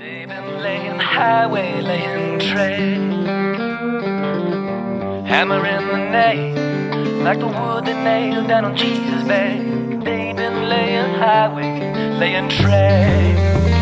They've been laying highway, laying track, hammering the nail like the wood they nailed down on Jesus' back. They've been laying highway, laying track.